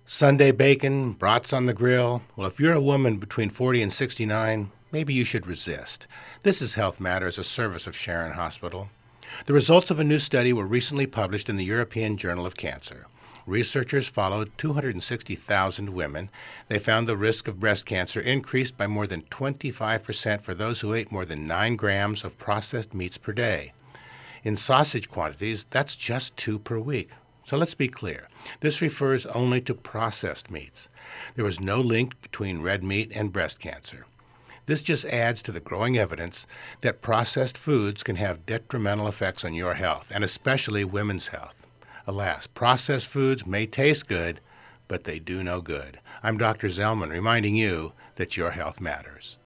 Sunday bacon, brats on the grill. Well, if you're a woman between 40 and 69, maybe you should resist. This is Health Matters, a service of Sharon Hospital. The results of a new study were recently published in the European Journal of Cancer. Researchers followed 260,000 women. They found the risk of breast cancer increased by more than 25% for those who ate more than 9 grams of processed meats per day. In sausage quantities, that's just 2 per week. So let's be clear. This refers only to processed meats. There was no link between red meat and breast cancer. This just adds to the growing evidence that processed foods can have detrimental effects on your health, and especially women's health. Alas, processed foods may taste good, but they do no good. I'm Dr. Zellman reminding you that your health matters.